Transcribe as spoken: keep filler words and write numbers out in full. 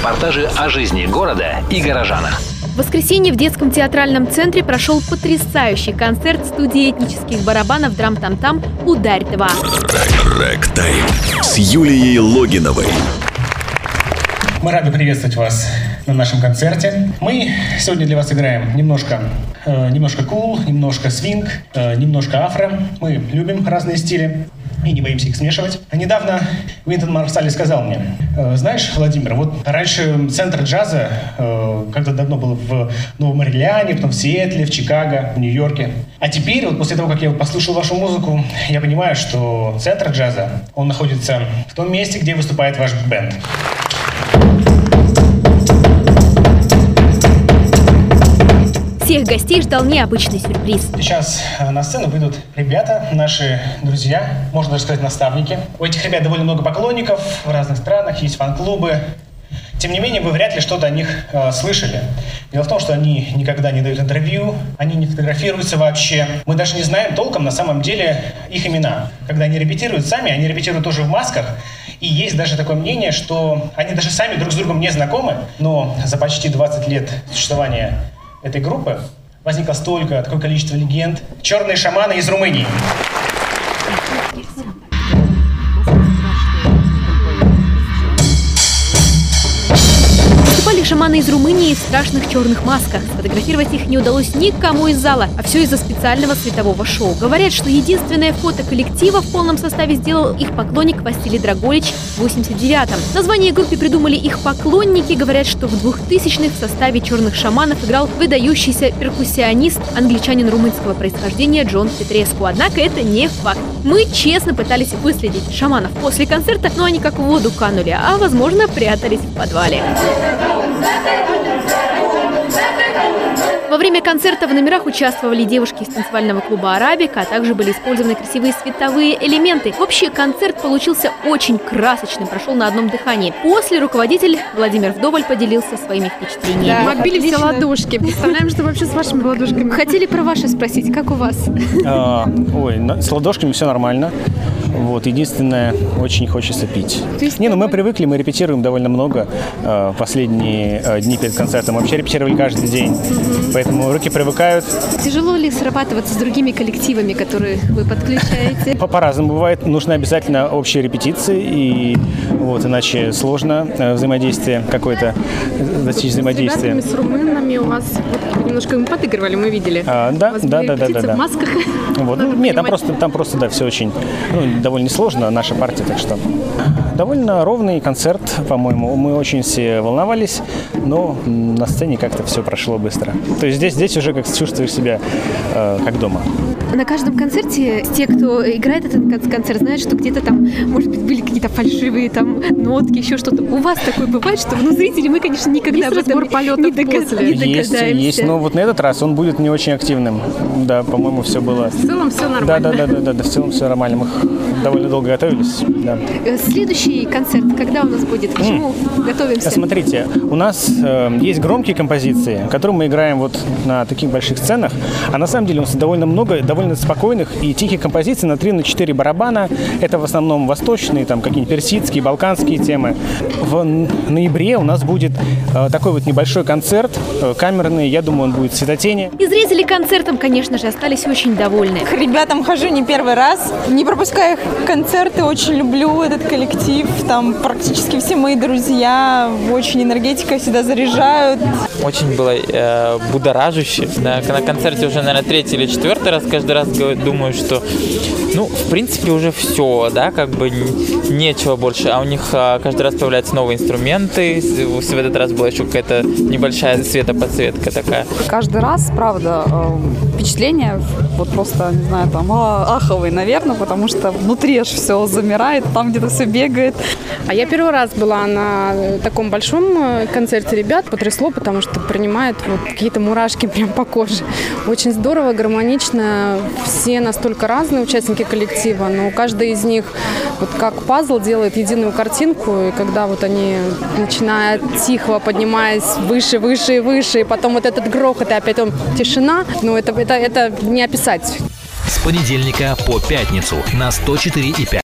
Репортажи о жизни города и горожанах. В воскресенье в детском театральном центре прошел потрясающий концерт студии этнических барабанов «Драм-там-там» «Ударь два». Рэк-тайм с Юлией Логиновой. Мы рады приветствовать вас на нашем концерте. Мы сегодня для вас играем немножко, э, немножко кул, немножко свинг, э, немножко афро. Мы любим разные стили и не боимся их смешивать. Недавно Уинтон Марсалис сказал мне: э, знаешь, Владимир, вот раньше центр джаза э, когда давно был в Новом Орлеане, потом в Сиэтле, в Чикаго, в Нью-Йорке. А теперь, вот после того, как я послушал вашу музыку, я понимаю, что центр джаза, он находится в том месте, где выступает ваш бенд. Всех гостей ждал необычный сюрприз. Сейчас на сцену выйдут ребята, наши друзья, можно даже сказать наставники. У этих ребят довольно много поклонников в разных странах, есть фан-клубы. Тем не менее, вы вряд ли что-то о них э, слышали. Дело в том, что они никогда не дают интервью, они не фотографируются вообще. Мы даже не знаем толком на самом деле их имена. Когда они репетируют сами, они репетируют тоже в масках. И есть даже такое мнение, что они даже сами друг с другом не знакомы, но за почти двадцать лет существования этой группы возникло столько, такое количество легенд. Черные шаманы из Румынии. Выступали шаманы из Румынии в страшных черных масках. Сфотографировать их не удалось никому из зала, а все из-за специального светового шоу. Говорят, что единственное фото коллектива в полном составе сделал их поклонник Василий Драголич в восемьдесят девятом. Название группе придумали их поклонники. Говорят, что в двухтысячных в составе черных шаманов играл выдающийся перкуссионист, англичанин румынского происхождения Джон Петреску. Однако это не факт. Мы честно пытались выследить шаманов после концерта, но они как в воду канули, а, возможно, прятались в подвале. Во время концерта в номерах участвовали девушки из танцевального клуба «Арабика», а также были использованы красивые световые элементы. Общий концерт получился очень красочным, прошел на одном дыхании. После руководитель Владимир Вдоволь поделился своими впечатлениями. Да, мы отбили все ладошки. Представляем, что вообще с вашими ладошками. Хотели про ваши спросить, как у вас? А, ой, с ладошками все нормально. Вот, единственное, очень хочется пить. Не, ну мы привыкли, мы репетируем довольно много э, последние э, дни перед концертом. Мы вообще репетировали каждый день, mm-hmm. поэтому руки привыкают. Тяжело ли срабатываться с другими коллективами, которые вы подключаете? По-разному бывает. Нужны обязательно общие репетиции, и вот, иначе сложно э, взаимодействие какое-то, достичь взаимодействия. С ребятами, с румынами у вас вот, немножко мы подыгрывали, мы видели. А, да, да, да, да, да, да. В масках. Вот. Ну, нет, там просто, там просто, да, все очень, ну, довольно сложно, наша партия, так что довольно ровный концерт, по-моему. Мы очень все волновались, но на сцене как-то все прошло быстро. То есть здесь, здесь уже как чувствуешь себя э, как дома. На каждом концерте те, кто играет этот концерт, знают, что где-то там, может быть, были какие-то фальшивые там нотки, еще что-то. У вас такое бывает, что ну, зрители, мы, конечно, никогда об этом не, догад... не догадаемся. Есть, есть, но вот на этот раз он будет не очень активным. Да, по-моему, все было... В целом все нормально. Да, да, да, да, да, да, в целом все нормально. Мы довольно долго готовились. Да. Следующий концерт, когда у нас будет? К чему mm. готовимся? Смотрите, у нас э, есть громкие композиции, которые мы играем вот на таких больших сценах, а на самом деле у нас довольно много, довольно спокойных и тихих композиций на три-четыре барабана. Это в основном восточные, там какие-нибудь персидские, балканские темы. В ноябре у нас будет э, такой вот небольшой концерт, э, камерный, я думаю, он будет в Цветотени. И зрители концертом, конечно же, остались очень довольны. К ребятам хожу не первый раз, не пропускаю их концерты, очень люблю этот коллектив, там практически все мои друзья, очень энергетика всегда заряжают. Очень было э, будоражуще. Да, на концерте уже, наверное, третий или четвертый раз каждый раз думаю, что, ну, в принципе, уже все, да, как бы нечего больше. А у них а, каждый раз появляются новые инструменты. В этот раз была еще какая-то небольшая светоподсветка такая. Каждый раз, правда, впечатление вот просто, не знаю, там, аховые, наверное, потому что внутри аж все замирает, там где-то все бегает. А я первый раз была на таком большом концерте ребят, потрясло, потому что принимают вот какие-то мурашки прям по коже. Очень здорово, гармонично, все настолько разные участники коллектива, но каждый из них вот как пазл делает единую картинку, и когда вот они начинают тихо, поднимаясь выше, выше и выше, и потом вот этот грохот, и опять он тишина, ну это, это, это не описать. С понедельника по пятницу на сто четыре и пять.